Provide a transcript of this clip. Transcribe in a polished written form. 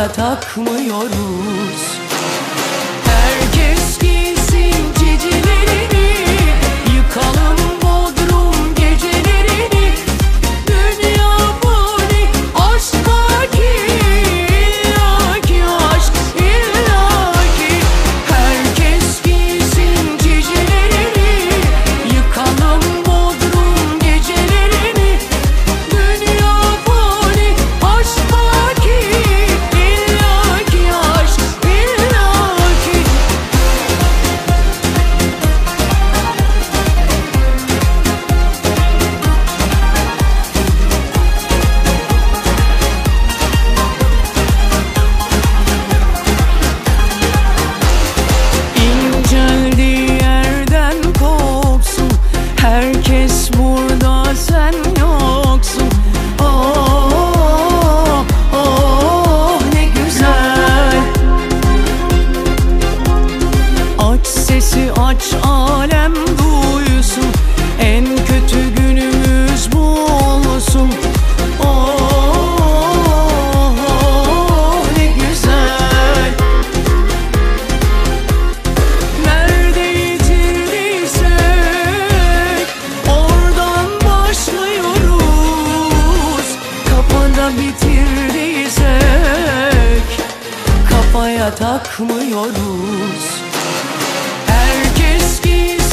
kafaya takmıyoruz. Herkes giysin cicilerini, yıkalım Bodrum gecelerini. Dünya fani, aşk baki, illaki aşk, illaki. Herkes giysin cicilerini, yıkalım Bodrum gecelerini. Dünya fani, aşk baki, illaki aşk, illaki. İnceldiği yerden kopsun, herkes burada, sen yoksun. Oh, oh, ne güzel. Aç sesi aç, alem duysun, en kötü günümüz bu olsun. Oh, ne güzel. Nerede yitirdiysek oradan başlıyoruz. Kafada bitirdiysek kafaya takmıyoruz. Herkes giysin